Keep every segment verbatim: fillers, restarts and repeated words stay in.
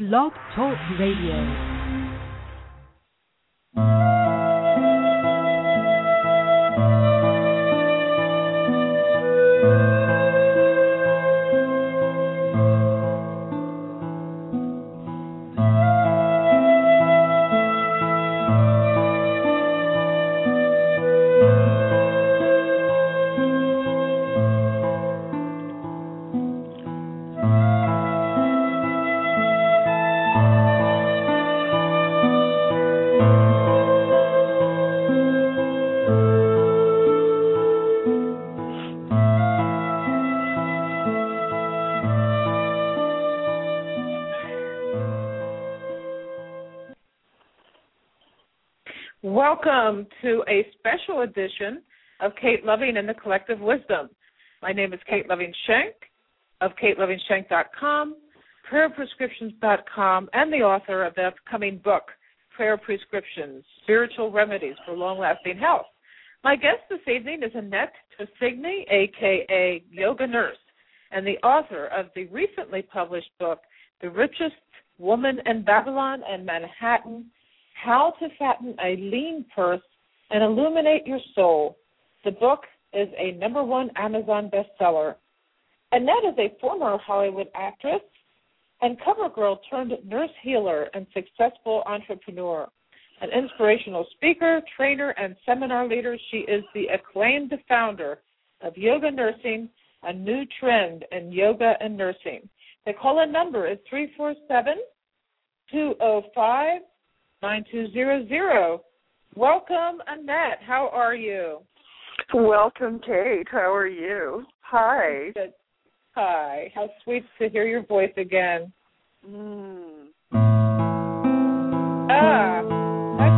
Blog Talk Radio. Welcome to a special edition of Kate Loving and the Collective Wisdom. My name is Kate Loving Shank of kate loving shank dot com, prayer prescriptions dot com, and the author of the upcoming book, Prayer Prescriptions, Spiritual Remedies for Long-Lasting Health. My guest this evening is Annette Tosigny, a k a. Yoga Nurse, and the author of the recently published book, The Richest Woman in Babylon and Manhattan, How to Fatten a Lean Purse and Illuminate Your Soul. The book is a number one Amazon bestseller. Annette is a former Hollywood actress and cover girl turned nurse healer and successful entrepreneur. An inspirational speaker, trainer, and seminar leader, she is the acclaimed founder of Yoga Nursing, a new trend in yoga and nursing. The call-in number is three four seven, two oh five, nine two zero zero. Welcome, Annette. How are you? Welcome, Kate. How are you? Hi. Good. Hi. How sweet to hear your voice again. Mm. Ah, that's,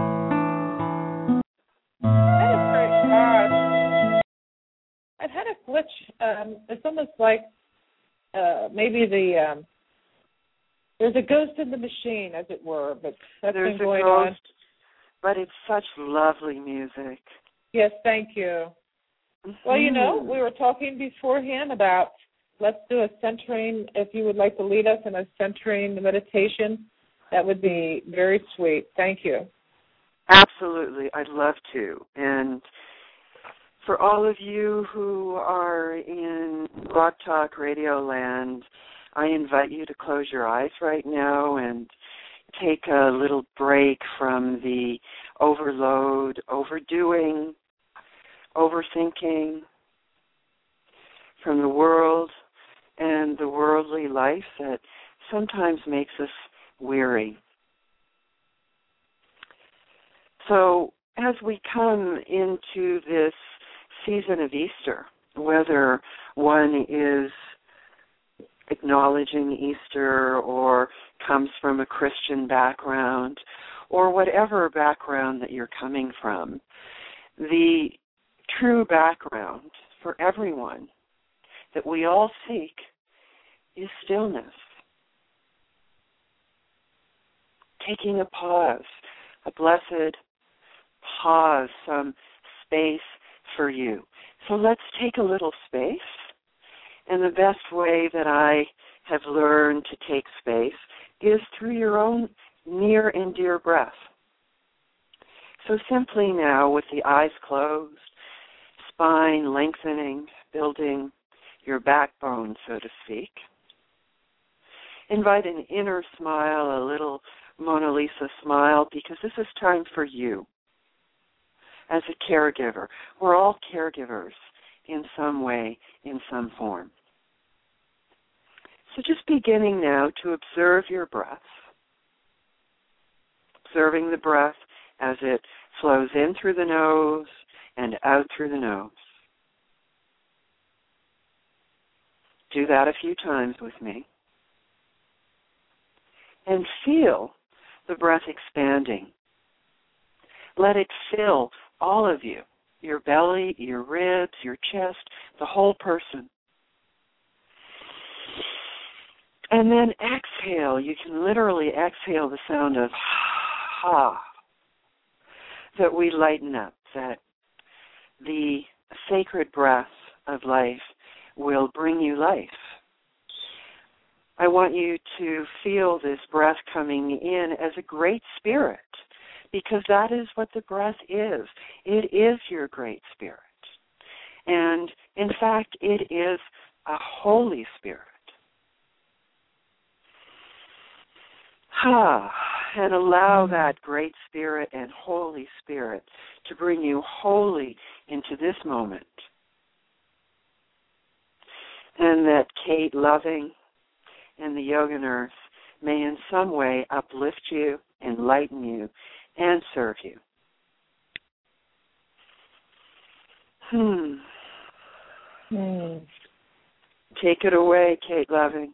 that is very odd. I've had a glitch. Um, it's almost like uh, maybe the um, there's a ghost in the machine, as it were, but that's There's been going a ghost, on. But it's such lovely music. Yes, thank you. Mm-hmm. Well, you know, we were talking beforehand about let's do a centering. If you would like to lead us in a centering meditation, that would be very sweet. Thank you. Absolutely. I'd love to. And for all of you who are in Blog Talk Radio land, I invite you to close your eyes right now and take a little break from the overload, overdoing, overthinking, from the world and the worldly life that sometimes makes us weary. So as we come into this season of Easter, whether one is acknowledging Easter or comes from a Christian background or whatever background that you're coming from, the true background for everyone that we all seek is stillness. Taking a pause, a blessed pause, some space for you. So let's take a little space. And the best way that I have learned to take space is through your own near and dear breath. So simply now, with the eyes closed, spine lengthening, building your backbone, so to speak, invite an inner smile, a little Mona Lisa smile, because this is time for you as a caregiver. We're all caregivers in some way, in some form. So just beginning now to observe your breath, observing the breath as it flows in through the nose and out through the nose. Do that a few times with me. And feel the breath expanding. Let it fill all of you, your belly, your ribs, your chest, the whole person. And then exhale. You can literally exhale the sound of ha, that we lighten up, that the sacred breath of life will bring you life. I want you to feel this breath coming in as a great spirit, because that is what the breath is. It is your great spirit. And in fact, it is a Holy Spirit. Ah, and allow that great spirit and Holy Spirit to bring you wholly into this moment. And that Kate Loving and the Yoga Nurse may in some way uplift you, enlighten you, and serve you. Hmm. Hmm. Take it away, Kate Loving.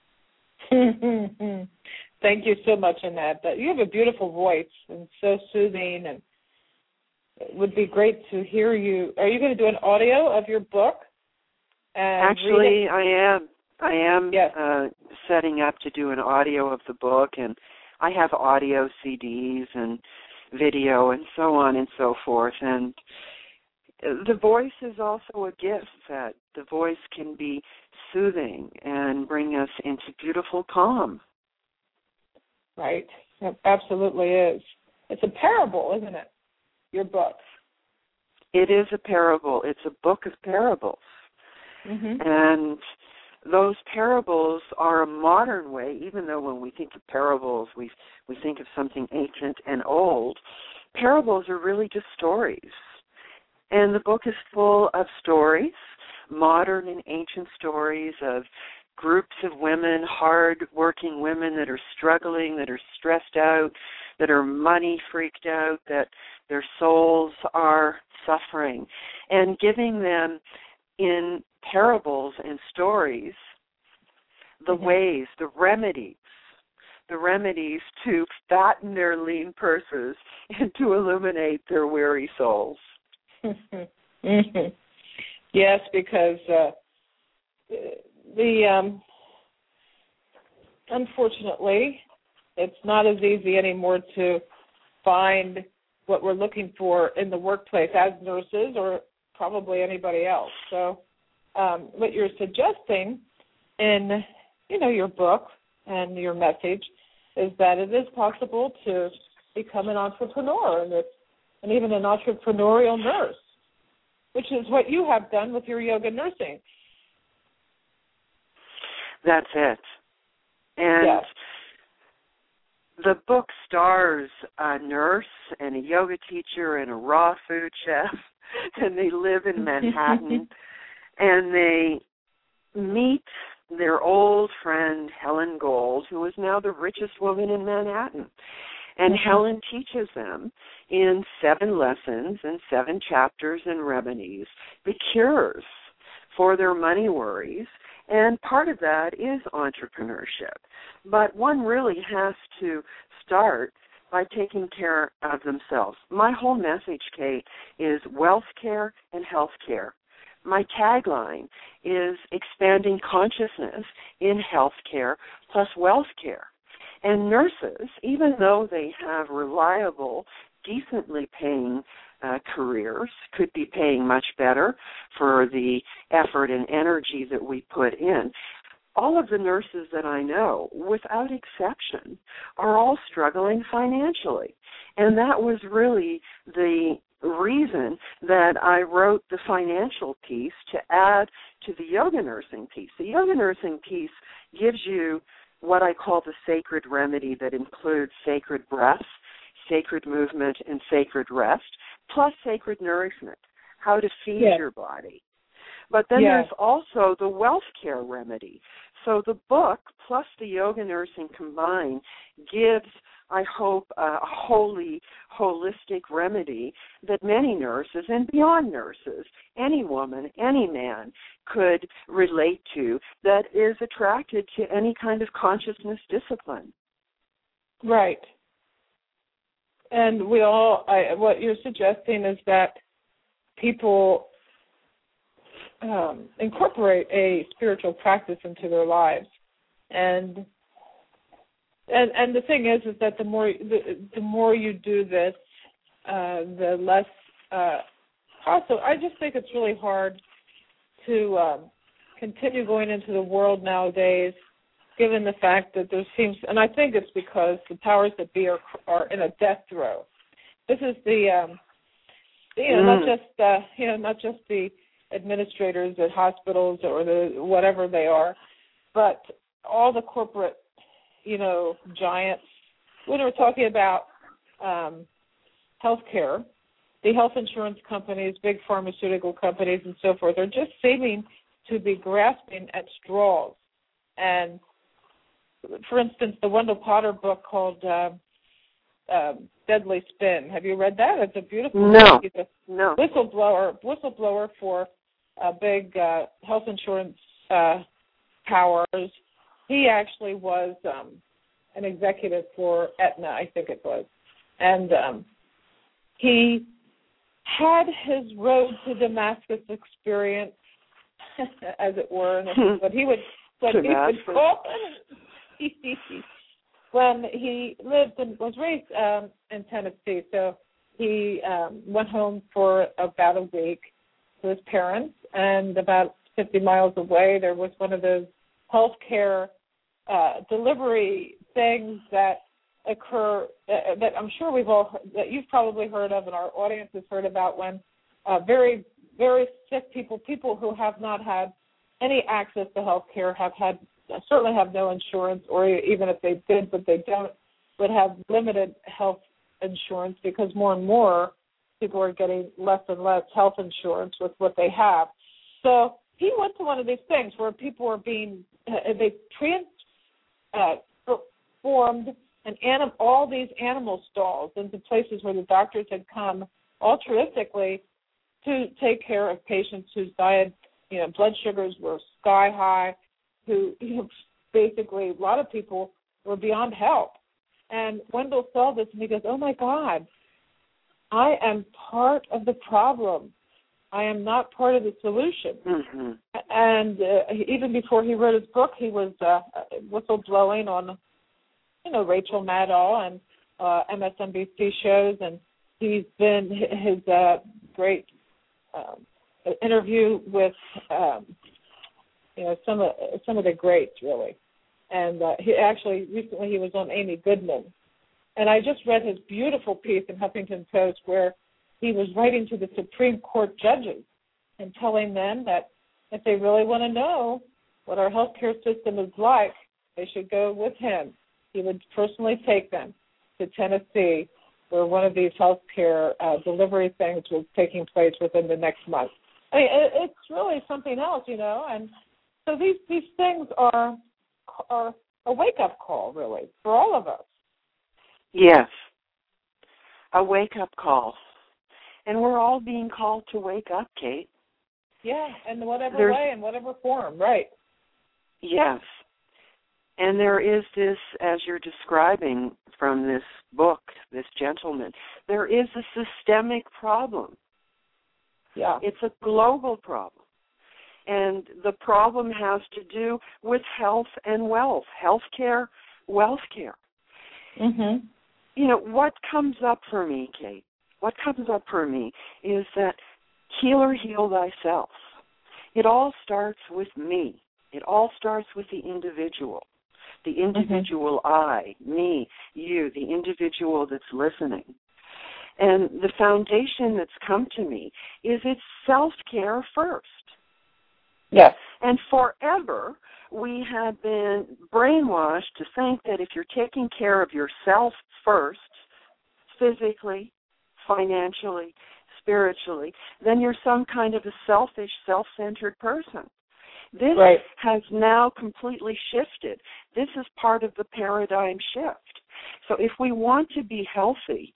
Thank you so much, Annette. You have a beautiful voice and so soothing, and it would be great to hear you. Are you going to do an audio of your book? And Actually, I am. I am yes. uh, setting up to do an audio of the book, and I have audio C Ds and video and so on and so forth. And the voice is also a gift, that the voice can be soothing and bring us into beautiful calm. Right. It absolutely is. It's a parable, isn't it? Your book. It is a parable. It's a book of parables. Mm-hmm. And those parables are a modern way, even though when we think of parables, we we think of something ancient and old. Parables are really just stories. And the book is full of stories, modern and ancient stories of groups of women, hard-working women that are struggling, that are stressed out, that are money-freaked out, that their souls are suffering, and giving them in parables and stories the mm-hmm. ways, the remedies, the remedies to fatten their lean purses and to illuminate their weary souls. Mm-hmm. Yes, because uh, the um, unfortunately, it's not as easy anymore to find what we're looking for in the workplace as nurses or probably anybody else. So um, what you're suggesting in, you know, your book and your message is that it is possible to become an entrepreneur and, it's, and even an entrepreneurial nurse, which is what you have done with your yoga nursing. That's it. And yes. The book stars a nurse and a yoga teacher and a raw food chef, and they live in Manhattan, and they meet their old friend Helen Gold, who is now the richest woman in Manhattan. And mm-hmm. Helen teaches them in seven lessons and seven chapters and remedies the cures for their money worries. And part of that is entrepreneurship. But one really has to start by taking care of themselves. My whole message, Kate, is wealth care and health care. My tagline is expanding consciousness in health care plus wealth care. And nurses, even though they have reliable, decently paying uh, careers, could be paying much better for the effort and energy that we put in. All of the nurses that I know, without exception, are all struggling financially. And that was really the reason that I wrote the financial piece to add to the yoga nursing piece. The yoga nursing piece gives you what I call the sacred remedy that includes sacred breath, sacred movement, and sacred rest, plus sacred nourishment, how to feed yes. your body. But then yes. there's also the wealth care remedy. So the book plus the yoga nursing combined gives, I hope, a wholly holistic remedy that many nurses and beyond nurses, any woman, any man could relate to that is attracted to any kind of consciousness discipline. Right. And we all, I, what you're suggesting is that people um, incorporate a spiritual practice into their lives, and and and the thing is, is that the more the, the more you do this, uh, the less. Uh, also, I just think it's really hard to um, continue going into the world nowadays given the fact that there seems, and I think it's because the powers that be are, are in a death throw. This is the, um, you know, mm. not just, uh, you know, not just the administrators at hospitals or the whatever they are, but all the corporate, you know, giants. When we're talking about um, healthcare, the health insurance companies, big pharmaceutical companies, and so forth, are just seeming to be grasping at straws. And, for instance, the Wendell Potter book called uh, uh, Deadly Spin. Have you read that? It's a beautiful no. book. He's a no. whistleblower, whistleblower for uh, big uh, health insurance uh, powers. He actually was um, an executive for Aetna, I think it was. And um, he had his road to Damascus experience, as it were, and this is what he would, what he would call it. When he lived and was raised um, in Tennessee. So he um, went home for about a week to his parents, and about fifty miles away there was one of those healthcare uh, delivery things that occur uh, that I'm sure we've all heard, that you've probably heard of, and our audience has heard about, when uh, very, very sick people, people who have not had any access to health care, have had certainly have no insurance, or even if they did, but they don't, would have limited health insurance, because more and more people are getting less and less health insurance with what they have. So he went to one of these things where people are being, uh, they transformed uh, an anim- all these animal stalls into places where the doctors had come altruistically to take care of patients whose diet, you know, blood sugars were sky high, who, you know, basically a lot of people were beyond help. And Wendell saw this and he goes, oh my God, I am part of the problem. I am not part of the solution. Mm-hmm. And uh, even before he wrote his book, he was uh, whistleblowing on, you know, Rachel Maddow and uh, M S N B C shows, and he's been his uh, great um, interview with, um, you know, some of some of the greats, really. And uh, he actually recently he was on Amy Goodman, and I just read his beautiful piece in Huffington Post where he was writing to the Supreme Court judges and telling them that if they really want to know what our healthcare system is like, they should go with him. He would personally take them to Tennessee, where one of these healthcare uh, delivery things was taking place within the next month. I mean, it, it's really something else, you know. And so these these things are are a wake-up call, really, for all of us. Yes, a wake-up call. And we're all being called to wake up, Kate. Yeah, in whatever There's, way, in whatever form, right. Yes. And there is this, as you're describing from this book, this gentleman, there is a systemic problem. Yeah. It's a global problem. And the problem has to do with health and wealth, health care, wealth care. Mm-hmm. You know, what comes up for me, Kate, what comes up for me is that healer, heal thyself. It all starts with me. It all starts with the individual. The individual mm-hmm. I, me, you, the individual that's listening. And the foundation that's come to me is it's self-care first. Yes. And forever we have been brainwashed to think that if you're taking care of yourself first, physically, financially, spiritually, then you're some kind of a selfish, self-centered person. This right. has now completely shifted. This is part of the paradigm shift. So if we want to be healthy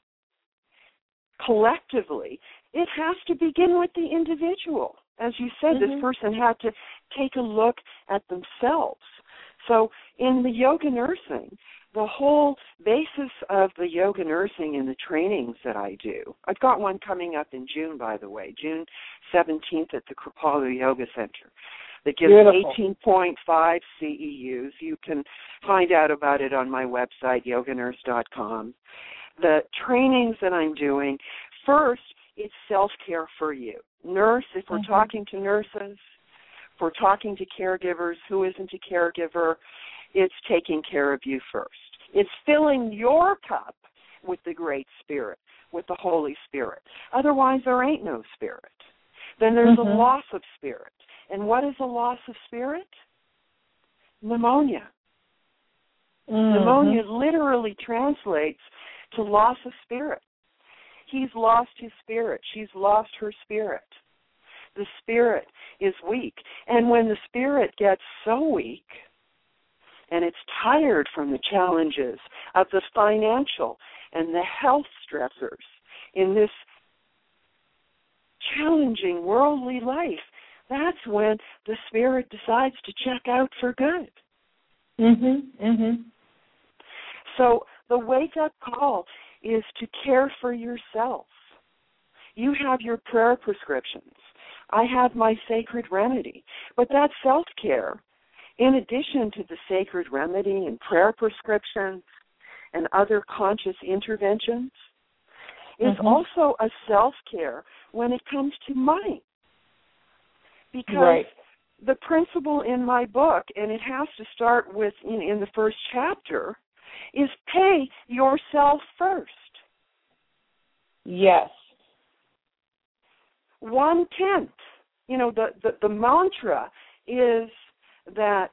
collectively, it has to begin with the individual. As you said, mm-hmm. this person had to take a look at themselves. So in the yoga nursing, the whole basis of the yoga nursing and the trainings that I do, I've got one coming up in June, by the way, June seventeenth at the Kripalu Yoga Center, that gives Beautiful. eighteen point five C E Us. You can find out about it on my website, yoga nurse dot com. The trainings that I'm doing, first, it's self-care for you. Nurse, if we're mm-hmm. talking to nurses, if we're talking to caregivers, who isn't a caregiver, it's taking care of you first. It's filling your cup with the Great Spirit, with the Holy Spirit. Otherwise, there ain't no Spirit. Then there's mm-hmm. a loss of Spirit. And what is a loss of Spirit? Pneumonia. Mm-hmm. Pneumonia literally translates to loss of Spirit. He's lost his spirit. She's lost her spirit. The spirit is weak. And when the spirit gets so weak, and it's tired from the challenges of the financial and the health stressors in this challenging worldly life, that's when the spirit decides to check out for good. Mm-hmm, mm-hmm. So the wake-up call is to care for yourself. You have your prayer prescriptions. I have my sacred remedy. But that self-care, in addition to the sacred remedy and prayer prescriptions and other conscious interventions, is mm-hmm. also a self-care when it comes to money. Because right. the principle in my book, and it has to start with in, in the first chapter, is pay yourself first. Yes. One-tenth. You know, the, the, the mantra is that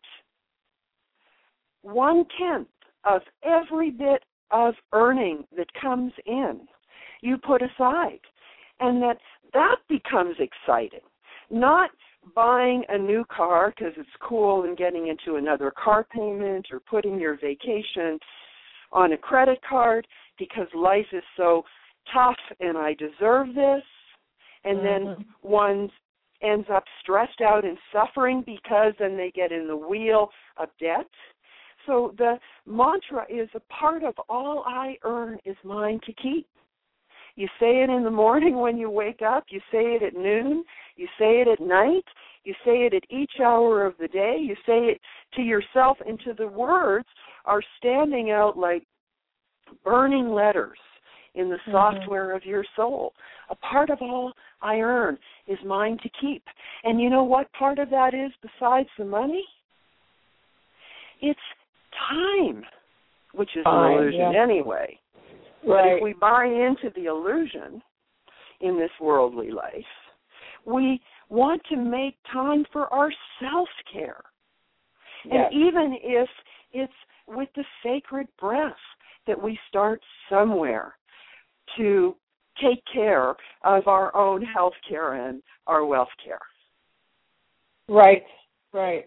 one-tenth of every bit of earning that comes in, you put aside. And that that becomes exciting. Not buying a new car because it's cool and getting into another car payment, or putting your vacation on a credit card because life is so tough and I deserve this. And mm-hmm. then one ends up stressed out and suffering because then they get in the wheel of debt. So the mantra is, a part of all I earn is mine to keep. You say it in the morning when you wake up. You say it at noon. You say it at night. You say it at each hour of the day. You say it to yourself, and to the words are standing out like burning letters in the mm-hmm. software of your soul. A part of all I earn is mine to keep. And you know what part of that is besides the money? It's time, which is Fine, an illusion yeah. anyway. Right. But if we buy into the illusion in this worldly life, we want to make time for our self-care. Yes. And even if it's with the sacred breath, that we start somewhere to take care of our own health care and our wealth care. Right, right.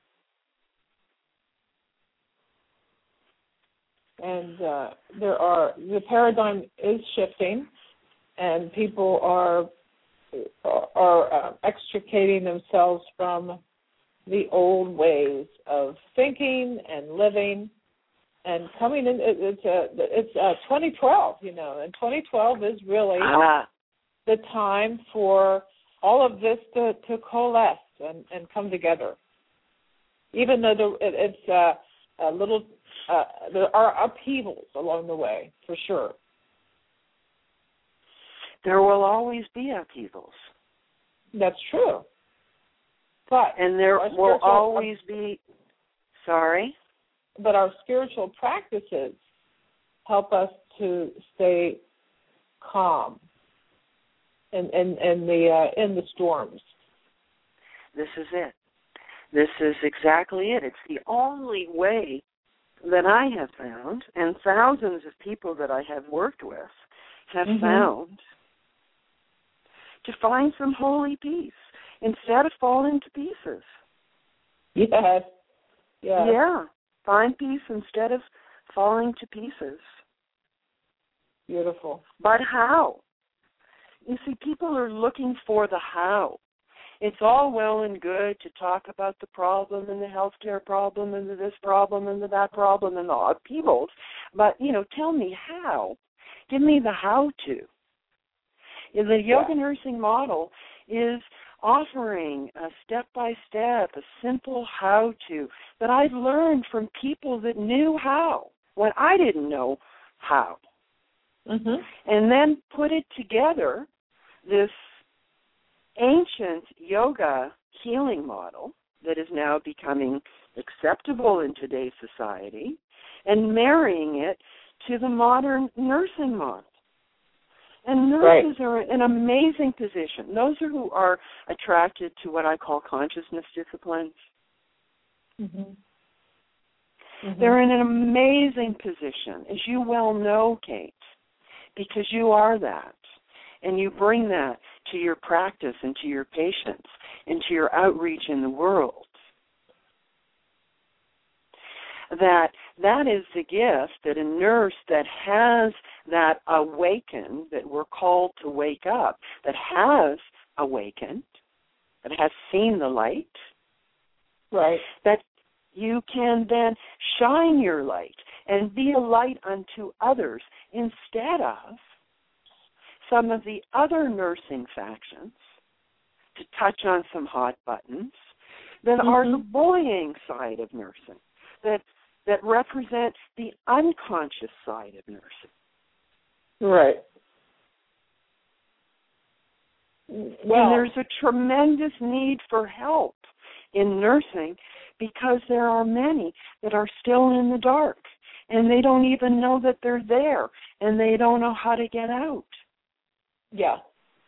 And uh, there are the paradigm is shifting, and people are are uh, extricating themselves from the old ways of thinking and living, and coming in. It, it's a it's uh, twenty twelve, you know, and twenty twelve is really ah. the time for all of this to, to coalesce and, and come together. Even though the, it, it's uh, a little. Uh, there are upheavals along the way, for sure. There will always be upheavals. That's true. But and there will always be, sorry? But our spiritual practices help us to stay calm in, in, in, the, uh, in the storms. This is it. This is exactly it. It's the only way that I have found, and thousands of people that I have worked with have mm-hmm. found, to find some holy peace instead of falling to pieces. Yes. Yes. Yeah. Find peace instead of falling to pieces. Beautiful. But how? You see, people are looking for the how. It's all well and good to talk about the problem and the healthcare problem and the this problem and the that problem and the upheavals, but, you know, tell me how. Give me the how-to. The yoga yeah. nursing model is offering a step-by-step, a simple how-to that I've learned from people that knew how when I didn't know how. Mm-hmm. And then put it together, this ancient yoga healing model that is now becoming acceptable in today's society and marrying it to the modern nursing model. And nurses right. are in an amazing position. Those are who are attracted to what I call consciousness disciplines. Mm-hmm. Mm-hmm. They're in an amazing position, as you well know, Kate, because you are that. And you bring that to your practice and to your patients and to your outreach in the world. That that is the gift that a nurse that has that awakened, that we're called to wake up, that has awakened, that has seen the light, right? That you can then shine your light and be a light unto others instead of some of the other nursing factions, to touch on some hot buttons, that mm-hmm. are the bullying side of nursing, that that represent the unconscious side of nursing. Right. Well, and there's a tremendous need for help in nursing because there are many that are still in the dark, and they don't even know that they're there, and they don't know how to get out. Yeah.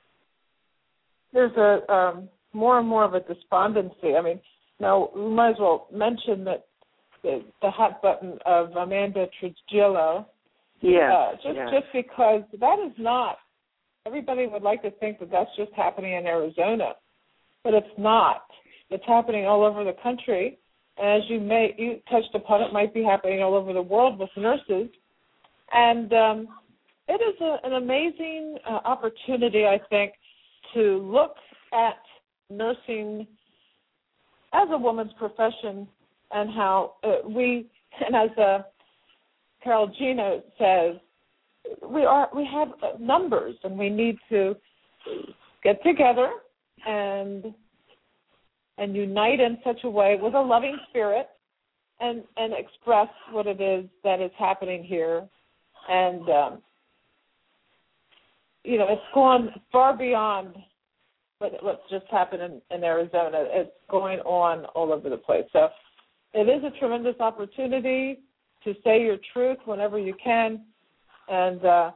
There's a um, more and more of a despondency. I mean, now we might as well mention that the, the hot button of Amanda Trujillo. Yeah. Uh, just yeah. just because that is not. Everybody would like to think that that's just happening in Arizona, but it's not. It's happening all over the country, and as you may you touched upon, it might be happening all over the world with nurses, and um, it is a, an amazing uh, opportunity, I think, to look at nursing as a woman's profession and how uh, we, and as uh, Carol Gino says, we are we have numbers, and we need to get together and and unite in such a way with a loving spirit and, and express what it is that is happening here. And, um, you know, it's gone far beyond what, what's just happened in, in Arizona. It's going on all over the place. So it is a tremendous opportunity to say your truth whenever you can. And uh,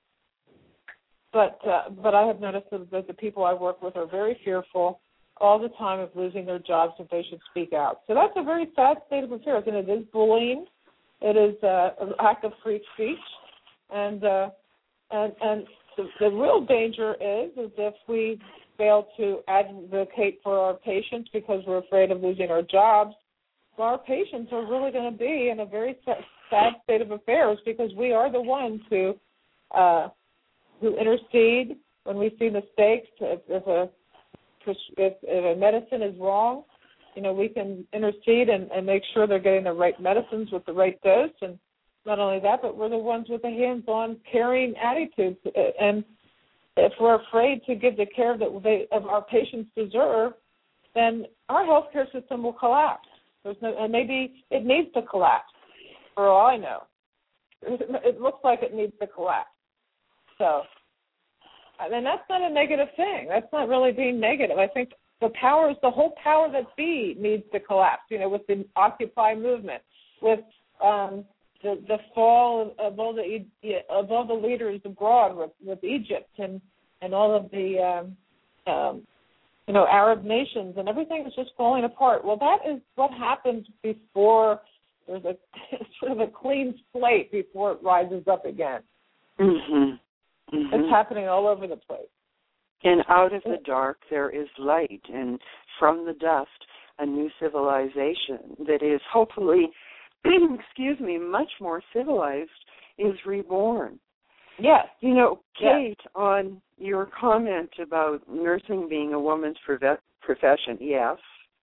but uh, but I have noticed that, that the people I work with are very fearful all the time of losing their jobs if they should speak out. So that's a very sad state of affairs, and it is bullying. It is uh, an act of free speech, and uh, and and the, the real danger is is if we fail to advocate for our patients because we're afraid of losing our jobs. Well, our patients are really going to be in a very sad, sad state of affairs because we are the ones who uh, who intercede when we see mistakes. If, if a if, if a medicine is wrong, you know, we can intercede and, and make sure they're getting the right medicines with the right dose. And not only that, but we're the ones with the hands-on caring attitude. And if we're afraid to give the care that they, of our patients deserve, then our healthcare system will collapse. There's no, and maybe it needs to collapse, for all I know. It looks like it needs to collapse. So, and that's not a negative thing. That's not really being negative. I think the powers, the whole power that be needs to collapse, you know, with the Occupy movement, with um, the, the fall of, of all the of all the leaders abroad, with, with Egypt and, and all of the um, um, you know, Arab nations, and everything is just falling apart. Well, that is what happens before there's a sort of a clean slate before it rises up again. Mm-hmm. Mm-hmm. It's happening all over the place. And out of the dark there is light, and from the dust a new civilization that is hopefully, excuse me, much more civilized is reborn. Yes. You know, Kate, yes. on your comment about nursing being a woman's prof- profession, yes.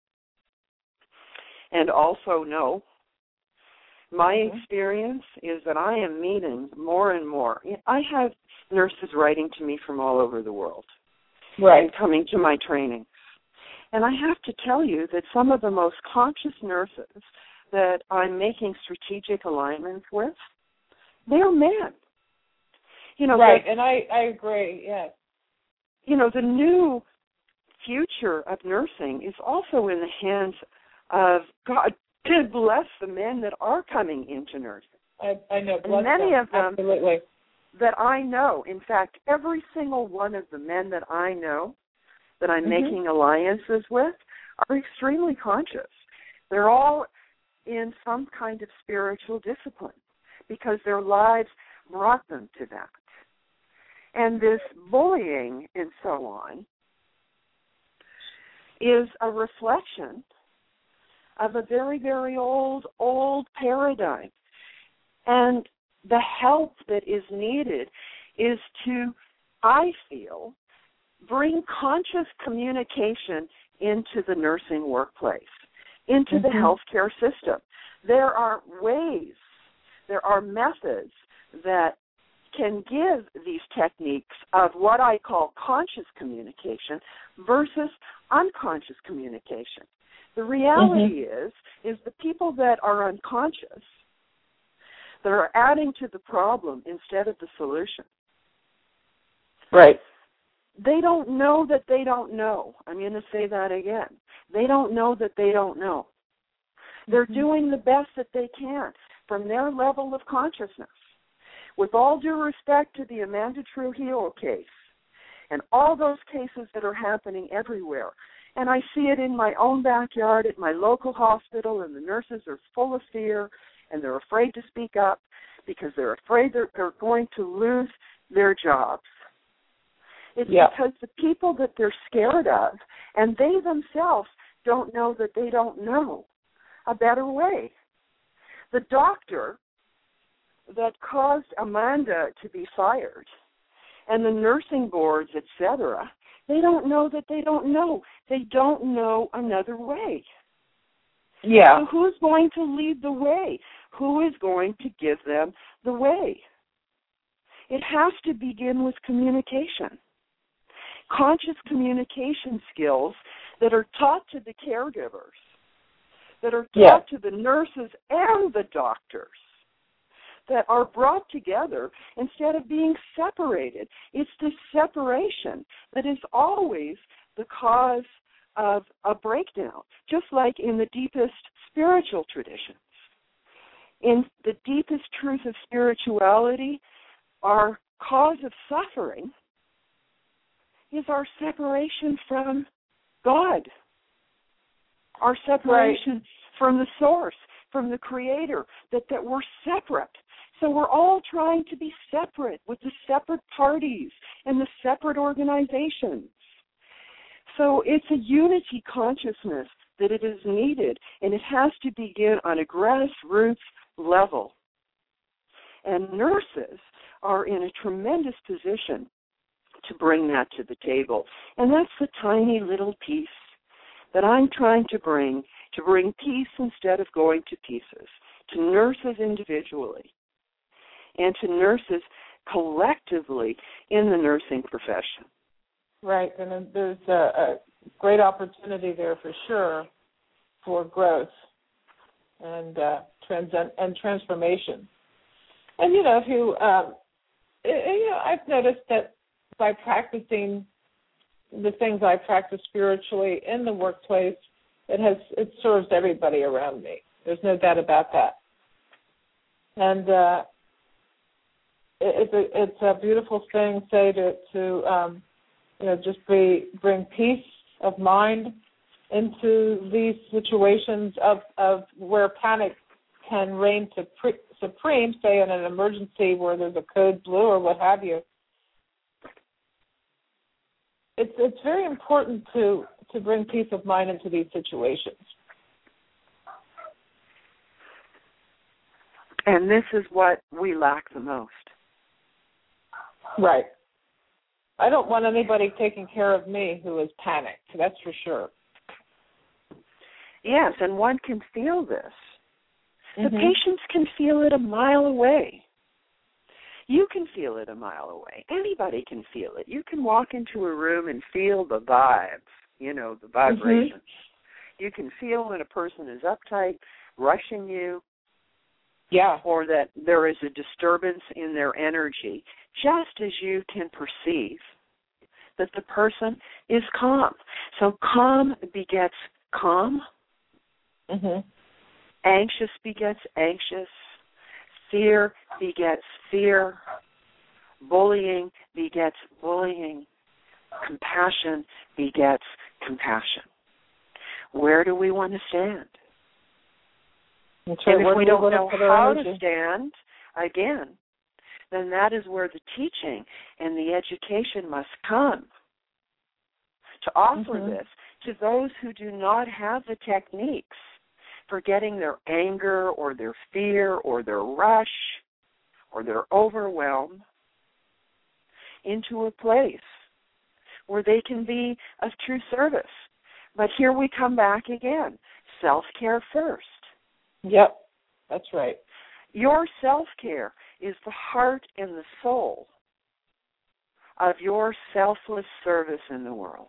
And also, no. My mm-hmm. experience is that I am meeting more and more. I have nurses writing to me from all over the world. Right. And coming to my training. And I have to tell you that some of the most conscious nurses that I'm making strategic alignments with, they're men. You know, right, and I, I agree, yes. You know, the new future of nursing is also in the hands of God. To bless the men that are coming into nursing. I, I know. And many them. of them Absolutely. that I know, in fact, every single one of the men that I know that I'm mm-hmm. making alliances with are extremely conscious. They're all in some kind of spiritual discipline because their lives brought them to that. And this bullying and so on is a reflection of a very, very old, old paradigm. And the help that is needed is to, I feel, bring conscious communication into the nursing workplace, into mm-hmm. the healthcare system. There are ways, there are methods that can give these techniques of what I call conscious communication versus unconscious communication. The reality mm-hmm. is, is the people that are unconscious, that are adding to the problem instead of the solution. Right. They don't know that they don't know. I'm going to say that again. They don't know that they don't know. They're mm-hmm. doing the best that they can from their level of consciousness. With all due respect to the Amanda Trujillo case and all those cases that are happening everywhere, and I see it in my own backyard at my local hospital, and the nurses are full of fear, and they're afraid to speak up because they're afraid they're, they're going to lose their jobs. It's yeah. because the people that they're scared of, and they themselves don't know that they don't know a better way. The doctor that caused Amanda to be fired, and the nursing boards, et cetera, they don't know that they don't know. They don't know another way. Yeah. So who's going to lead the way? Who is going to give them the way? It has to begin with communication. Conscious communication skills that are taught to the caregivers, that are taught yeah. to the nurses and the doctors, that are brought together instead of being separated. It's the separation that is always the cause of a breakdown, just like in the deepest spiritual traditions. In the deepest truth of spirituality, our cause of suffering is our separation from God, our separation right. from the source, from the creator, that, that we're separate. So we're all trying to be separate with the separate parties and the separate organizations. So it's a unity consciousness that it is needed, and it has to begin on a grassroots level. And nurses are in a tremendous position to bring that to the table. And that's the tiny little piece that I'm trying to bring, to bring peace instead of going to pieces, to nurses individually, and to nurses collectively in the nursing profession. Right, and there's a, a great opportunity there for sure for growth and uh, trans- and transformation. And, you know, if you, um, you know, I've noticed that by practicing the things I practice spiritually in the workplace, it has it serves everybody around me. There's no doubt about that. And uh, it, it's a it's a beautiful thing, say to to um, you know just be bring peace of mind into these situations of, of where panic can reign supreme, say in an emergency where there's a code blue or what have you. It's it's very important to, to bring peace of mind into these situations. And this is what we lack the most. Right. I don't want anybody taking care of me who is panicked, that's for sure. Yes, and one can feel this. Mm-hmm. The patients can feel it a mile away. You can feel it a mile away. Anybody can feel it. You can walk into a room and feel the vibes, you know, the vibrations. Mm-hmm. You can feel when a person is uptight, rushing you, yeah, or that there is a disturbance in their energy, just as you can perceive that the person is calm. So calm begets calm. Mm-hmm. Anxious begets anxious. Fear begets fear. Bullying begets bullying. Compassion begets compassion. Where do we want to stand? That's And right. if we Where do don't we know want to put our how energy? to stand, again, then that is where the teaching and the education must come to offer Mm-hmm. this to those who do not have the techniques for getting their anger or their fear or their rush or their overwhelm into a place where they can be of true service. But here we come back again, self-care first. Yep, that's right. Your self-care is the heart and the soul of your selfless service in the world.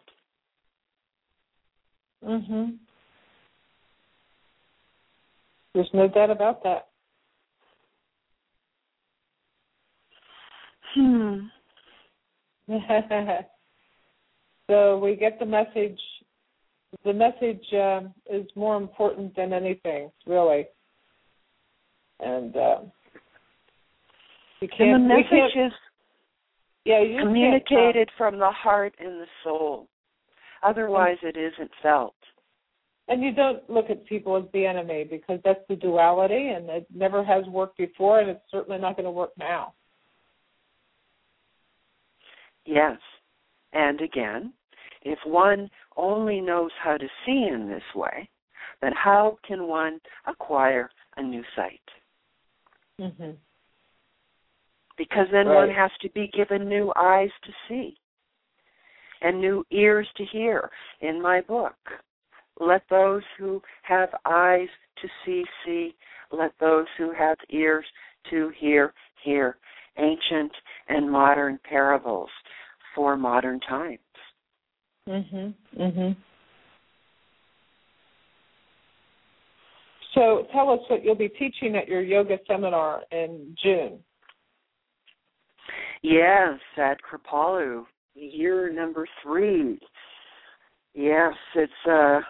Mm-hmm. There's no doubt about that. Hmm. So we get the message. The message um, is more important than anything, really. And uh, you can't. And the we message can't, is yeah, you communicated can't, from the heart and the soul. Otherwise, it isn't felt. And you don't look at people as the enemy, because that's the duality, and it never has worked before, and it's certainly not going to work now. Yes. And again, if one only knows how to see in this way, then how can one acquire a new sight? Mm-hmm. Because then Right. one has to be given new eyes to see and new ears to hear. In my book, let those who have eyes to see, see. Let those who have ears to hear, hear. Ancient and modern parables for modern times. Mm-hmm. Mm-hmm. So tell us what you'll be teaching at your yoga seminar in June. Yes, at Kripalu, year number three. Yes, it's uh,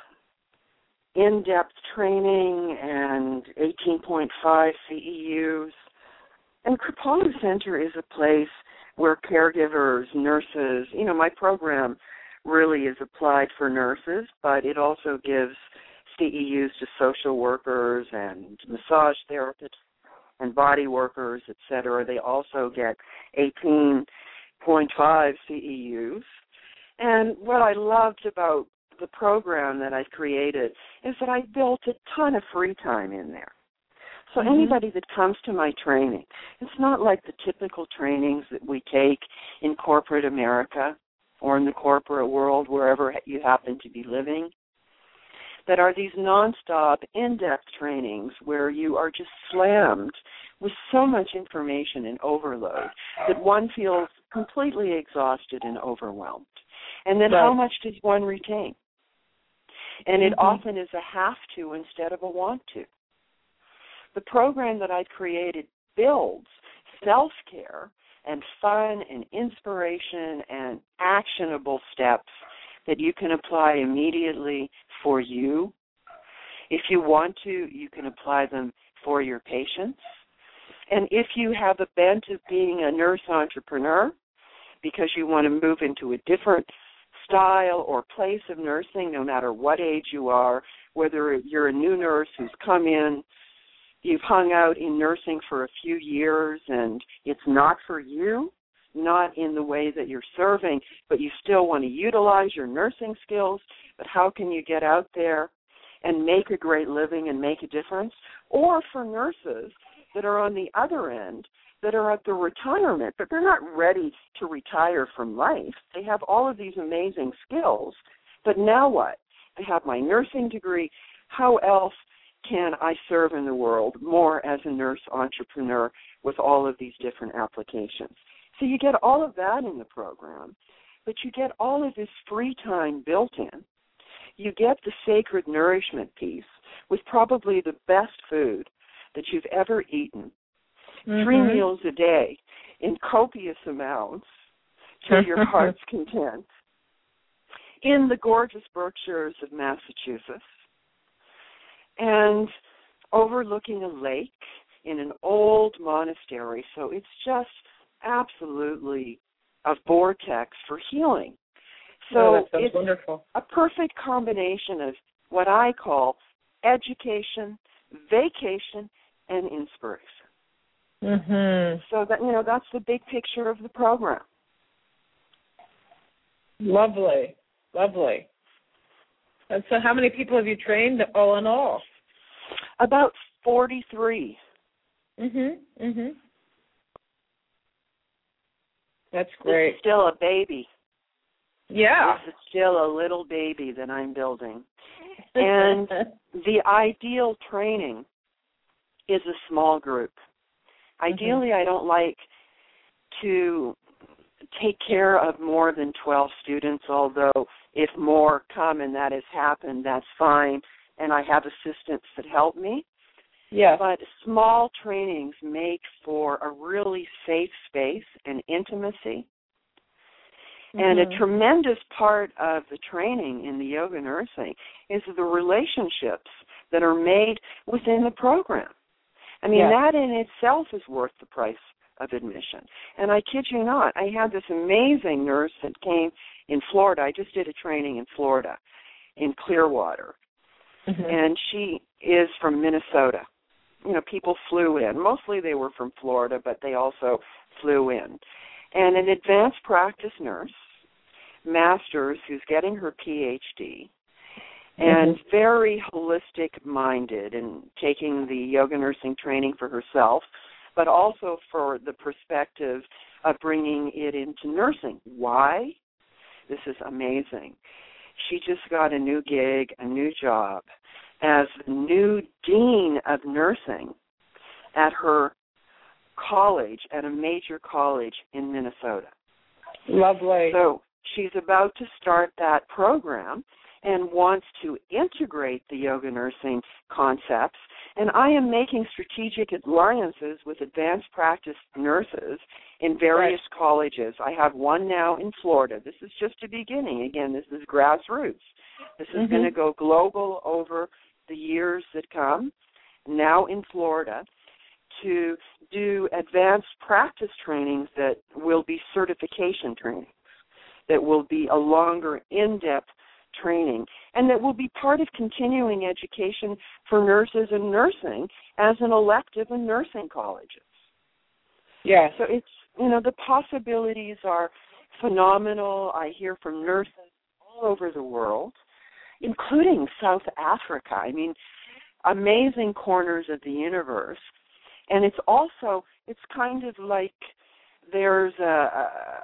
in-depth training and eighteen point five C E Us. And Kripalu Center is a place where caregivers, nurses, you know, my program really is applied for nurses, but it also gives C E Us to social workers and massage therapists and body workers, et cetera. They also get eighteen point five C E Us. And what I loved about the program that I created is that I built a ton of free time in there. So Mm-hmm. anybody that comes to my training, it's not like the typical trainings that we take in corporate America or in the corporate world, wherever you happen to be living, that are these nonstop, in-depth trainings where you are just slammed with so much information and overload that one feels completely exhausted and overwhelmed. And then Right. how much does one retain? And it Mm-hmm. often is a have to instead of a want to. The program that I created builds self-care and fun and inspiration and actionable steps that you can apply immediately for you. If you want to, you can apply them for your patients. And if you have a bent of being a nurse entrepreneur because you want to move into a different style or place of nursing, no matter what age you are, whether you're a new nurse who's come in, you've hung out in nursing for a few years and it's not for you, not in the way that you're serving, but you still want to utilize your nursing skills, but how can you get out there and make a great living and make a difference? Or for nurses that are on the other end, that are at the retirement, but they're not ready to retire from life. They have all of these amazing skills, but now what? I have my nursing degree. How else can I serve in the world more as a nurse entrepreneur with all of these different applications? So you get all of that in the program, but you get all of this free time built in. You get the sacred nourishment piece with probably the best food that you've ever eaten. Mm-hmm. Three meals a day in copious amounts to your heart's content in the gorgeous Berkshires of Massachusetts and overlooking a lake in an old monastery. So it's just absolutely a vortex for healing. So oh, that sounds it's wonderful. A perfect combination of what I call education, vacation, and inspiration. Mhm. So that, you know, that's the big picture of the program. Lovely, lovely. And so, how many people have you trained, all in all? About forty-three. Mhm. Mhm. That's great. This is still a baby. Yeah. This is still a little baby that I'm building. And the ideal training is a small group. Ideally, mm-hmm. I don't like to take care of more than twelve students, although if more come and that has happened, that's fine, and I have assistants that help me. Yeah. But small trainings make for a really safe space and intimacy. Mm-hmm. And a tremendous part of the training in the yoga nursing is the relationships that are made within the program. I mean, yeah. that in itself is worth the price of admission. And I kid you not, I had this amazing nurse that came in Florida. I just did a training in Florida, in Clearwater. Mm-hmm. And she is from Minnesota. You know, people flew in. Mostly they were from Florida, but they also flew in. And an advanced practice nurse, master's, who's getting her P H D, and mm-hmm. very holistic-minded and taking the yoga nursing training for herself, but also for the perspective of bringing it into nursing. Why? This is amazing. She just got a new gig, a new job, as the new dean of nursing at her college, at a major college in Minnesota. Lovely. So she's about to start that program and wants to integrate the yoga nursing concepts. And I am making strategic alliances with advanced practice nurses in various right. colleges. I have one now in Florida. This is just a beginning. Again, this is grassroots. This is mm-hmm. going to go global over the years that come, now in Florida, to do advanced practice trainings that will be certification trainings, that will be a longer, in-depth training, and that will be part of continuing education for nurses and nursing as an elective in nursing colleges. Yeah. So it's, you know, the possibilities are phenomenal. I hear from nurses all over the world, including South Africa. I mean, amazing corners of the universe. And it's also, it's kind of like there's a,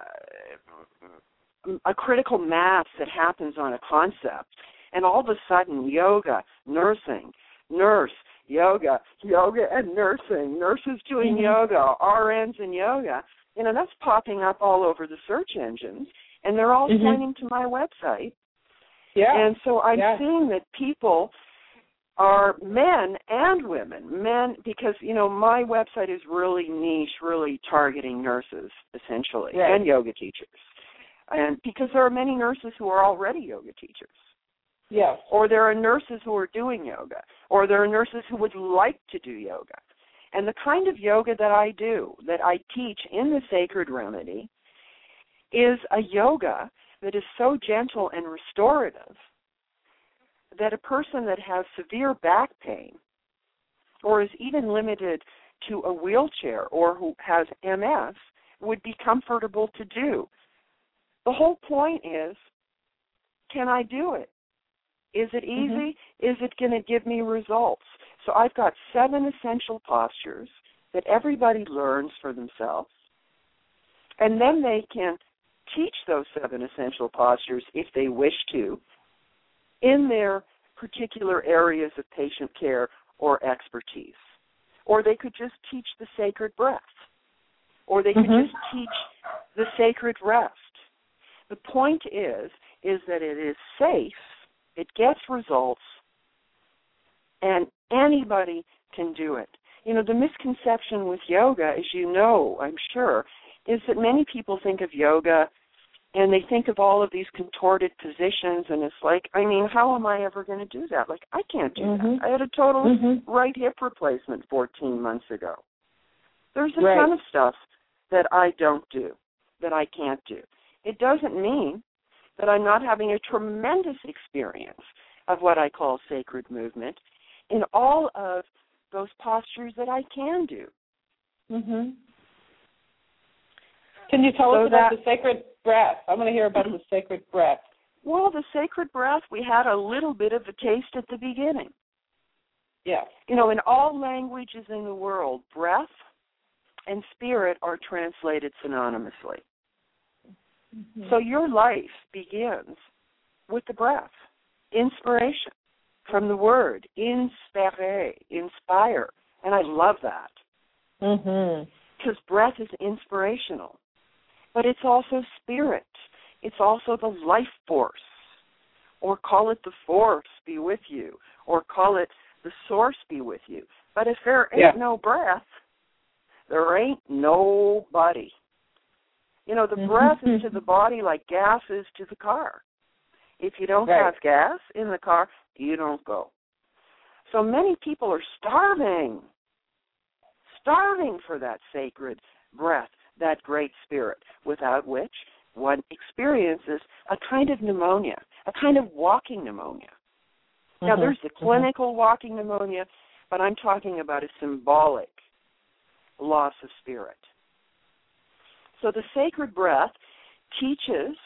a, a critical mass that happens on a concept. And all of a sudden, yoga, nursing, nurse, yoga, yoga and nursing, nurses doing mm-hmm. yoga, R Ns and yoga, you know, that's popping up all over the search engines. And they're all mm-hmm. pointing to my website. Yeah. And so I'm yeah. seeing that people are men and women, men, because, you know, my website is really niche, really targeting nurses, essentially, right. and yoga teachers. And because there are many nurses who are already yoga teachers. Yes. Or there are nurses who are doing yoga. Or there are nurses who would like to do yoga. And the kind of yoga that I do, that I teach in the Sacred Remedy, is a yoga that is so gentle and restorative that a person that has severe back pain or is even limited to a wheelchair or who has M S would be comfortable to do. The whole point is, can I do it? Is it easy? Mm-hmm. Is it going to give me results? So I've got seven essential postures that everybody learns for themselves, and then they can teach those seven essential postures, if they wish to, in their particular areas of patient care or expertise. Or they could just teach the sacred breath. Or they could mm-hmm. just teach the sacred rest. The point is, is that it is safe, it gets results, and anybody can do it. You know, the misconception with yoga, as you know, I'm sure, is that many people think of yoga And they think of all of these contorted positions, and it's like, I mean, how am I ever going to do that? Like, I can't do mm-hmm. that. I had a total mm-hmm. right hip replacement fourteen months ago. There's a right. ton of stuff that I don't do, that I can't do. It doesn't mean that I'm not having a tremendous experience of what I call sacred movement in all of those postures that I can do. Mm-hmm. Can you tell so us about that, the sacred breath? I want to hear about the sacred breath. Well, the sacred breath, we had a little bit of a taste at the beginning. Yes. You know, in all languages in the world, breath and spirit are translated synonymously. Mm-hmm. So your life begins with the breath, inspiration, from the word inspire, inspire, and I love that. Mm-hmm. Because breath is inspirational, but it's also spirit. It's also the life force, or call it the force be with you, or call it the source be with you. But if there ain't yeah. no breath, there ain't no body. You know, the mm-hmm. breath is to the body like gas is to the car. If you don't right. have gas in the car, you don't go. So many people are starving, starving for that sacred breath, that great spirit, without which one experiences a kind of pneumonia, a kind of walking pneumonia. Mm-hmm. Now, there's the clinical mm-hmm. walking pneumonia, but I'm talking about a symbolic loss of spirit. So the sacred breath teaches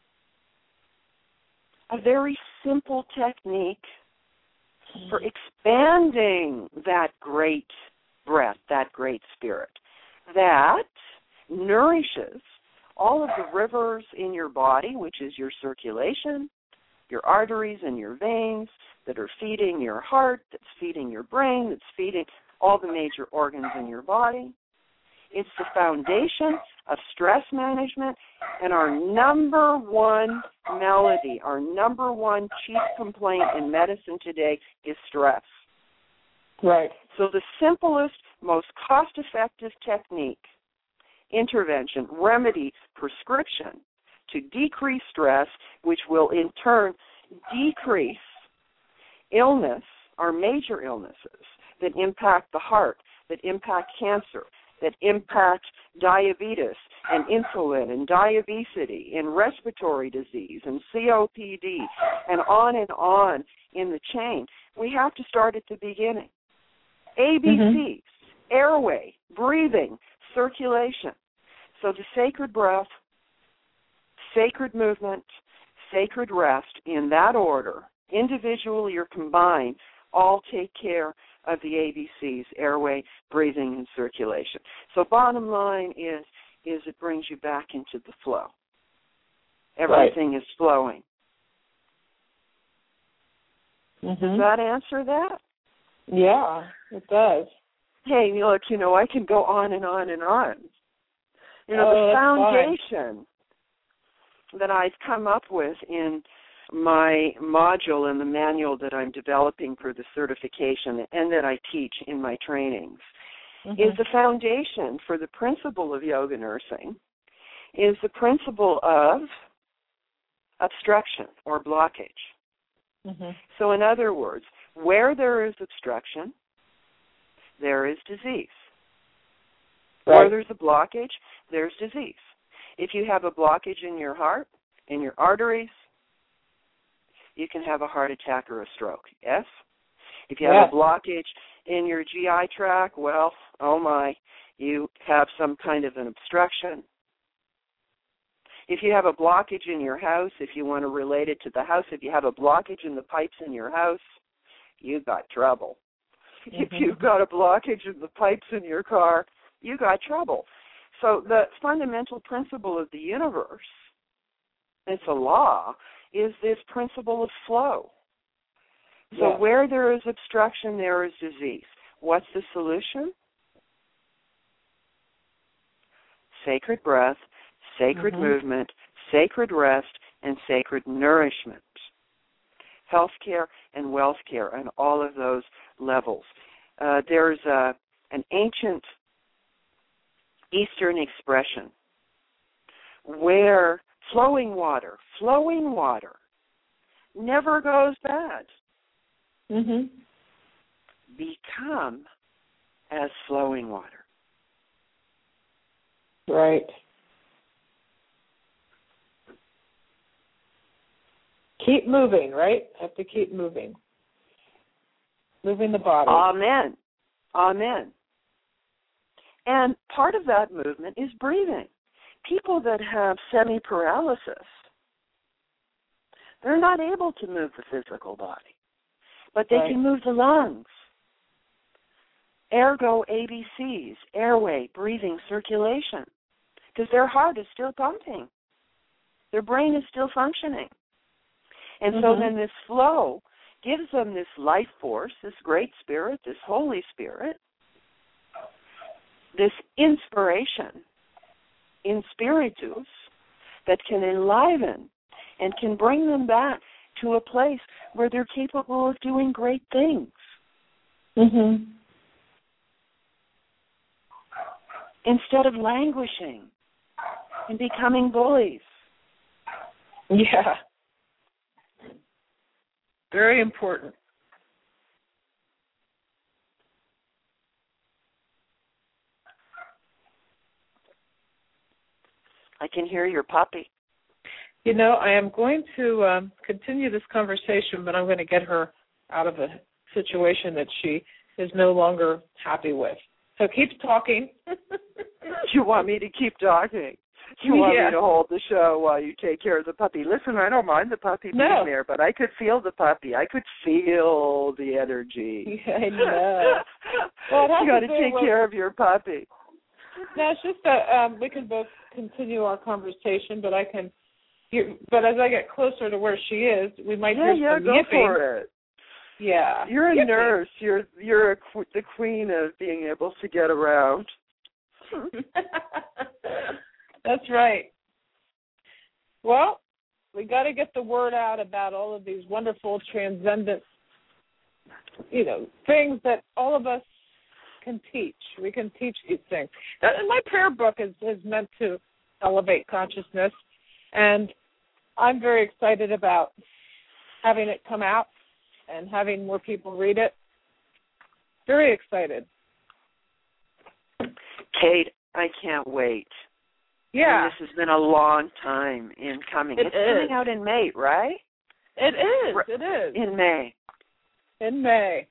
a very simple technique for expanding that great breath, that great spirit, that nourishes all of the rivers in your body, which is your circulation, your arteries and your veins that are feeding your heart, that's feeding your brain, that's feeding all the major organs in your body. It's the foundation of stress management, and our number one malady, our number one chief complaint in medicine today is stress. Right. So the simplest, most cost-effective technique, intervention, remedy, prescription to decrease stress, which will in turn decrease illness, our major illnesses that impact the heart, that impact cancer, that impact diabetes and insulin and diabesity and respiratory disease and C O P D and on and on in the chain. We have to start at the beginning. A B Cs, mm-hmm. airway, breathing, circulation. So the sacred breath, sacred movement, sacred rest, in that order, individually or combined, all take care of the A B Cs, airway, breathing, and circulation. So bottom line is, is it brings you back into the flow. Everything right. is flowing. Mm-hmm. Does that answer that? Yeah, it does. Hey, look, you know, I can go on and on and on. You know, oh, the foundation fine. that I've come up with in my module and the manual that I'm developing for the certification and that I teach in my trainings mm-hmm. is the foundation for the principle of yoga nursing, is the principle of obstruction or blockage. Mm-hmm. So in other words, where there is obstruction, there is disease. Right. Where there's a blockage, there's disease. If you have a blockage in your heart, in your arteries, you can have a heart attack or a stroke, yes? If you have yes. a blockage in your G I tract, well, oh my, you have some kind of an obstruction. If you have a blockage in your house, if you want to relate it to the house, if you have a blockage in the pipes in your house, you've got trouble. Mm-hmm. If you've got a blockage in the pipes in your car, you got trouble. So the fundamental principle of the universe, it's a law, is this principle of flow. So yeah. where there is obstruction, there is disease. What's the solution? Sacred breath, sacred mm-hmm. movement, sacred rest, and sacred nourishment. Health care and wealth care on all of those levels. Uh, there's a, an ancient Eastern expression where flowing water, flowing water never goes bad. Mhm. Become as flowing water. Right. Keep moving, right? Have to keep moving. Moving the body. Amen. Amen. And part of that movement is breathing. People that have semi-paralysis, they're not able to move the physical body, but they Right. can move the lungs. Ergo A B Cs, airway, breathing, circulation, because their heart is still pumping. Their brain is still functioning. And so Mhm. then this flow gives them this life force, this great spirit, this Holy Spirit, this inspiration in spiritus that can enliven and can bring them back to a place where they're capable of doing great things. Mhm. Instead of languishing and becoming bullies. Yeah. Very important. I can hear your puppy. You know, I am going to um, continue this conversation, but I'm going to get her out of a situation that she is no longer happy with. So keep talking. You want me to keep talking? You want Yeah. me to hold the show while you take care of the puppy? Listen, I don't mind the puppy No. being there, but I could feel the puppy. I could feel the energy. Yeah, I know. Well, it has you got to to do take with- care of your puppy. No, it's just that um, we can both continue our conversation, but I can. You, but as I get closer to where she is, we might Yeah, hear yeah, some go yipping. for it. Yeah, You're a yipping. nurse. You're you're a, the queen of being able to get around. That's right. Well, we got to get the word out about all of these wonderful transcendent, you know, things that all of us can teach. We can teach these things. And my prayer book is, is meant to elevate consciousness, and I'm very excited about having it come out and having more people read it. Very excited. Kate, I can't wait. Yeah. And this has been a long time in coming. It it's is. coming out in May, right? It is. It is. In May. In May.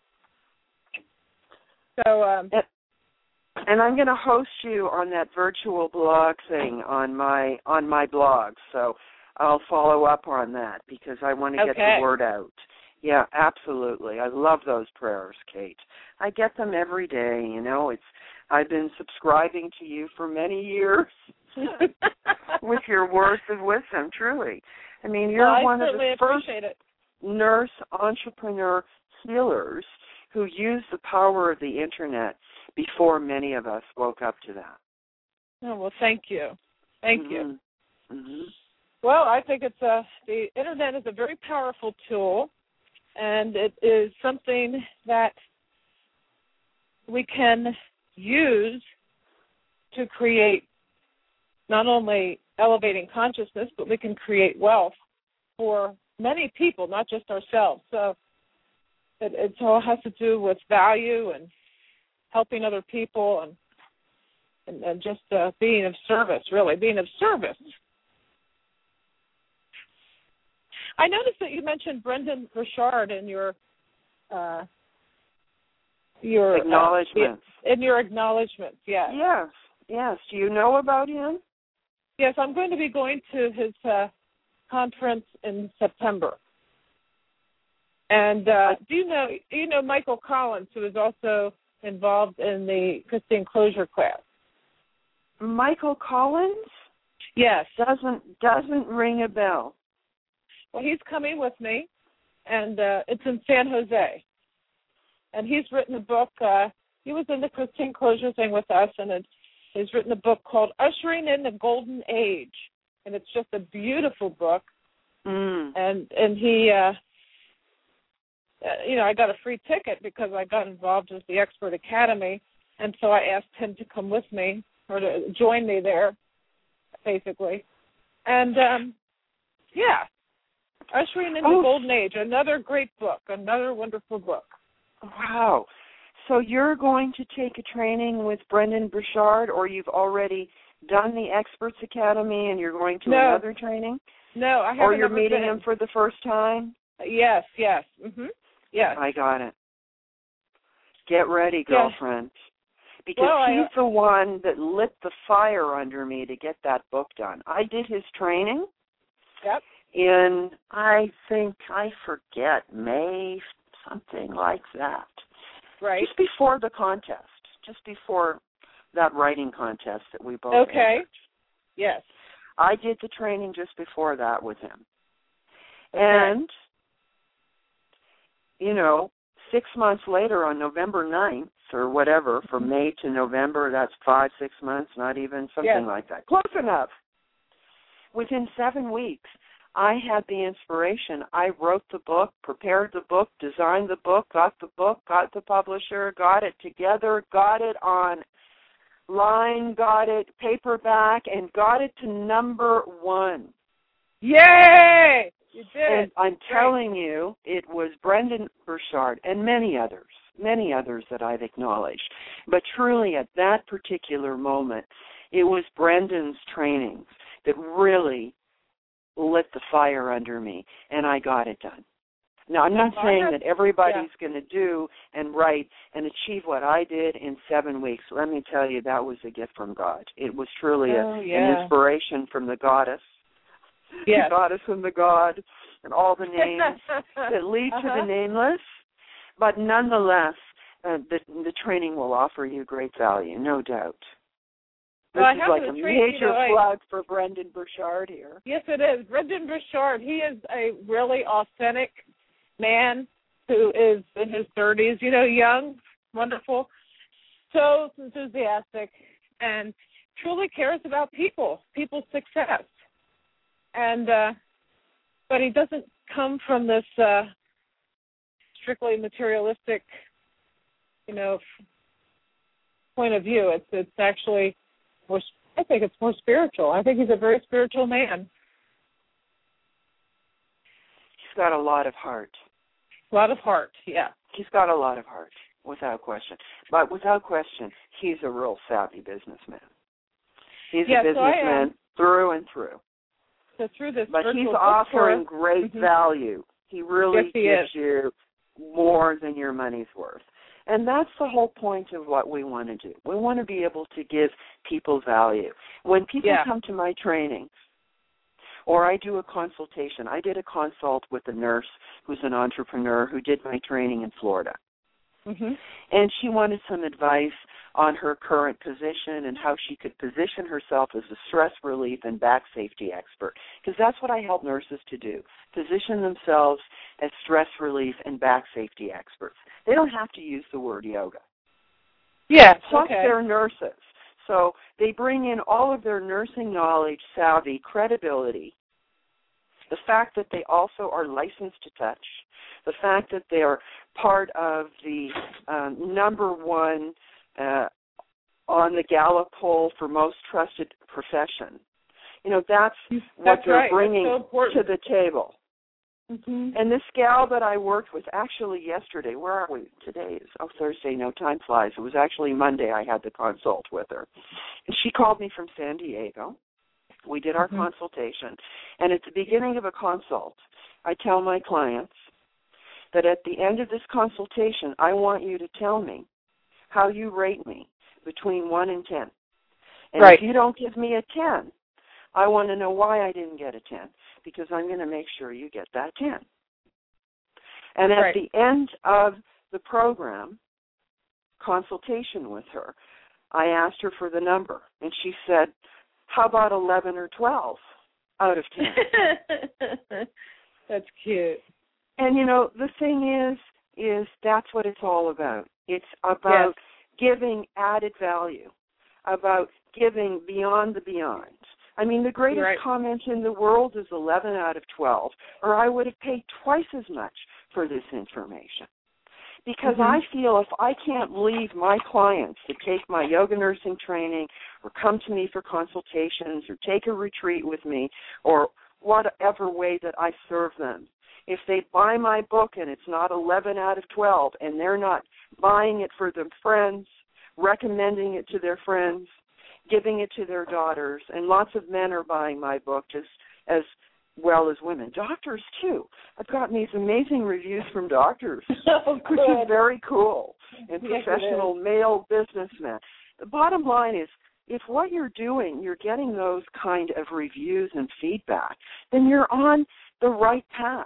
So, um, and I'm going to host you on that virtual blog thing on my on my blog. So I'll follow up on that because I want to get okay. the word out. Yeah, absolutely. I love those prayers, Kate. I get them every day. You know, it's I've been subscribing to you for many years with your words of wisdom. Truly, I mean, you're well, one of the first it. nurse entrepreneur healers who used the power of the internet before many of us woke up to that. Oh, well, thank you. Thank mm-hmm. you. Mm-hmm. Well, I think it's a, the internet is a very powerful tool, and it is something that we can use to create not only elevating consciousness, but we can create wealth for many people, not just ourselves. So it, it all has to do with value and helping other people and and, and just uh, being of service, really, being of service. I noticed that you mentioned Brendan Burchard in your uh, your acknowledgments. Uh, in your acknowledgments, yes. Yes, yes. Do you know about him? Yes, I'm going to be going to his uh, conference in September. And uh, do you know do you know Michael Collins, who is also involved in the Christine Closure class? Michael Collins? Yes. Doesn't doesn't ring a bell. Well, he's coming with me, and uh, it's in San Jose. And he's written a book. Uh, he was in the Christine Closure thing with us, and it's, he's written a book called Ushering in the Golden Age. And it's just a beautiful book. Mm. And and he, uh, uh, you know, I got a free ticket because I got involved with the Expert Academy. And so I asked him to come with me or to join me there, basically. And, um, yeah, Ushering in the oh. Golden Age, another great book, another wonderful book. Wow. So you're going to take a training with Brendon Burchard, or you've already done the Experts Academy and you're going to no. another training? No, I haven't. Or you're ever meeting been. him for the first time? Yes, yes. Mm-hmm. Yes. I got it. Get ready, girlfriend. Yeah. Because well, he's I, the one that lit the fire under me to get that book done. I did his training. Yep. In, I think, I forget, May, something like that. Right. Just before the contest. Just before that writing contest that we both Okay. entered. Yes. I did the training just before that with him. Okay. And, you know, six months later on November ninth or whatever, from May to November, that's five, six months, not even, something yes. like that. Close enough. Within seven weeks, I had the inspiration. I wrote the book, prepared the book, designed the book, got the book, got the publisher, got it together, got it on line, got it paperback, and got it to number one. Yay! You did and it. I'm Great. telling you, it was Brendon Burchard and many others, many others that I've acknowledged. But truly at that particular moment, it was Brendon's trainings that really lit the fire under me, and I got it done. Now, I'm not saying that everybody's yeah. going to do and write and achieve what I did in seven weeks. Let me tell you, that was a gift from God. It was truly oh, a, yeah. an inspiration from the goddess, yes. the goddess and the god, and all the names that lead uh-huh. to the nameless. But nonetheless, uh, the, the training will offer you great value, no doubt. This well, is like a train, major you know, plug I, for Brendon Burchard here. Yes, it is. Brendon Burchard, he is a really authentic man who is in his thirties, you know, young, wonderful, so enthusiastic, and truly cares about people, people's success. And, uh, but he doesn't come from this uh, strictly materialistic, you know, point of view. It's it's actually more, I think it's more spiritual. I think he's a very spiritual man. He's got a lot of heart. A lot of heart, yeah. He's got a lot of heart, without question. But without question, he's a real savvy businessman. He's yeah, a businessman so through and through. So through this but he's bookstore, offering great mm-hmm. value. He really yes, he gives is. you more than your money's worth. And that's the whole point of what we want to do. We want to be able to give people value. When people yeah. come to my trainings, or I do a consultation, I did a consult with a nurse who's an entrepreneur who did my training in Florida. Mm-hmm. And she wanted some advice on her current position and how she could position herself as a stress relief and back safety expert. Because that's what I help nurses to do, position themselves as stress relief and back safety experts. They don't have to use the word yoga. Yeah, Plus okay. they're nurses. So they bring in all of their nursing knowledge, savvy, credibility, the fact that they also are licensed to touch, the fact that they are part of the um, number one uh, on the Gallup poll for most trusted profession. You know, that's, that's what they're right. bringing so to the table. Mm-hmm. And this gal that I worked with actually yesterday, where are we? Today is, oh, Thursday, no, time flies. It was actually Monday I had the consult with her. And she called me from San Diego. We did our mm-hmm. consultation. And at the beginning of a consult, I tell my clients that at the end of this consultation, I want you to tell me how you rate me between one and ten. And right. if you don't give me a ten, I want to know why I didn't get a ten, because I'm going to make sure you get that ten. And at right. the end of the program, consultation with her, I asked her for the number, and she said, how about eleven or twelve out of ten? That's cute. And, you know, the thing is, is that's what it's all about. It's about yes. giving added value, about giving beyond the beyond. I mean, the greatest right. comment in the world is eleven out of twelve, or I would have paid twice as much for this information. because mm-hmm. I feel if I can't leave my clients to take my yoga nursing training or come to me for consultations or take a retreat with me or whatever way that I serve them, if they buy my book and it's not eleven out of twelve and they're not buying it for their friends, recommending it to their friends, giving it to their daughters, and lots of men are buying my book just as well as women. Doctors, too. I've gotten these amazing reviews from doctors, oh, which is very cool, and yes, professional male businessmen. The bottom line is, if what you're doing, you're getting those kind of reviews and feedback, then you're on the right path.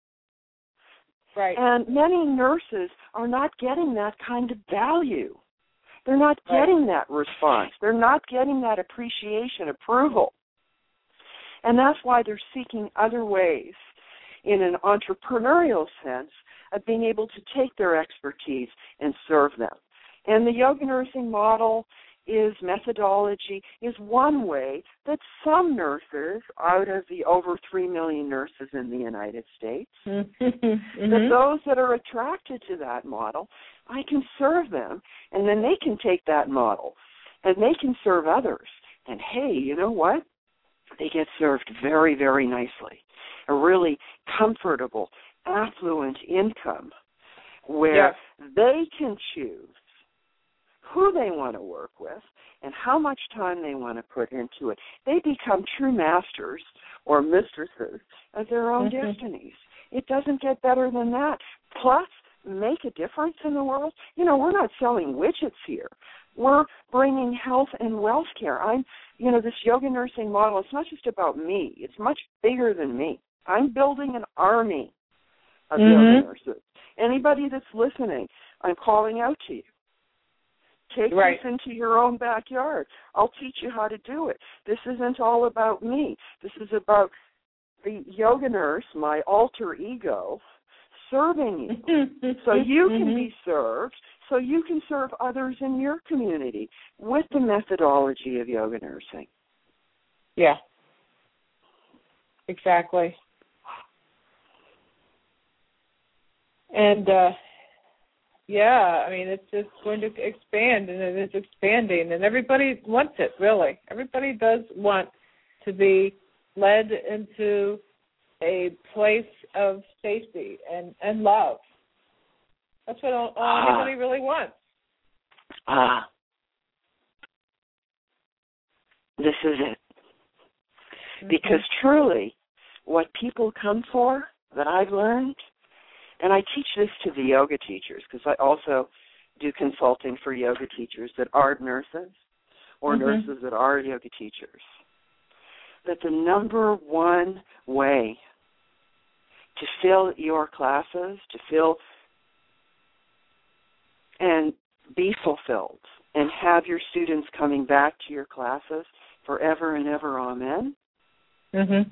Right. And many nurses are not getting that kind of value. They're not Right. getting that response. They're not getting that appreciation, approval. And that's why they're seeking other ways in an entrepreneurial sense of being able to take their expertise and serve them. And the yoga nursing model is methodology, is one way that some nurses, out of the over three million nurses in the United States, mm-hmm. that those that are attracted to that model, I can serve them, and then they can take that model, and they can serve others. And hey, you know what? They get served very, very nicely. A really comfortable, affluent income where yes. they can choose who they want to work with and how much time they want to put into it. They become true masters or mistresses of their own mm-hmm. destinies. It doesn't get better than that. Plus, make a difference in the world. You know, we're not selling widgets here. We're bringing health and wealth care. I'm, you know, this yoga nursing model, it's not just about me. It's much bigger than me. I'm building an army of mm-hmm. yoga nurses. Anybody that's listening, I'm calling out to you. Take right. this into your own backyard. I'll teach you how to do it. This isn't all about me. This is about the yoga nurse, my alter ego, serving you so you can mm-hmm. be served, so you can serve others in your community with the methodology of yoga nursing. Yeah, exactly. And, uh, yeah, I mean, it's just going to expand, and it's expanding, and everybody wants it, really. Everybody does want to be led into a place of safety and, and love. That's what all, all ah. anybody really wants. Ah. This is it. Mm-hmm. Because truly, what people come for, that I've learned, and I teach this to the yoga teachers, because I also do consulting for yoga teachers that aren't nurses or mm-hmm. nurses that are yoga teachers, that the number one way to fill your classes, to fill and be fulfilled and have your students coming back to your classes forever and ever, amen, mm-hmm.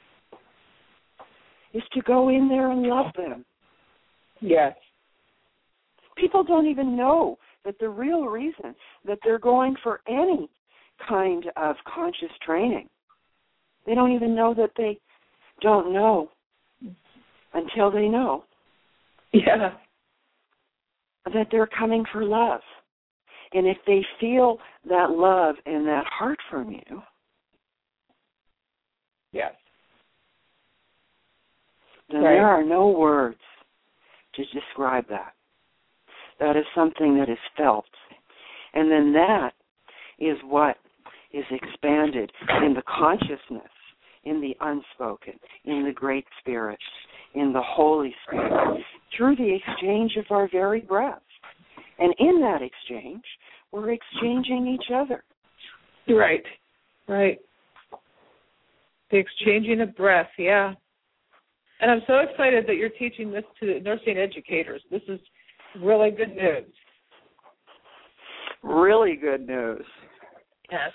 is to go in there and love them. Yes. People don't even know that the real reason that they're going for any kind of conscious training, they don't even know that they don't know until they know. Yeah. That they're coming for love. And if they feel that love and that heart from you, yes, then right. there are no words to describe that. That is something that is felt. And then that is what is expanded in the consciousness, in the unspoken, in the Great Spirit, in the Holy Spirit, through the exchange of our very breath. And in that exchange, we're exchanging each other. Right, right. The exchanging of breath, yeah. And I'm so excited that you're teaching this to nursing educators. This is really good news. Really good news. Yes.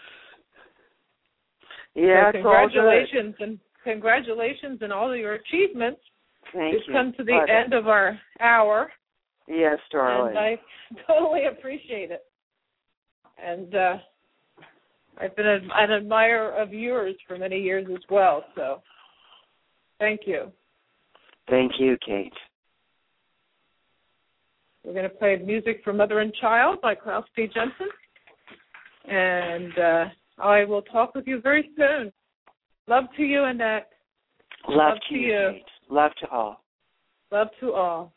Yeah, so it's all congratulations and congratulations on all of your achievements. Thank We've you. come to the But, end of our hour. Yes, darling. And I totally appreciate it. And uh, I've been an, an admirer of yours for many years as well. So thank you. Thank you, Kate. We're going to play music for Mother and Child by Klaus P. Jensen. And uh, I will talk with you very soon. Love to you, Annette. Love, Love to you. you. Love to all. Love to all.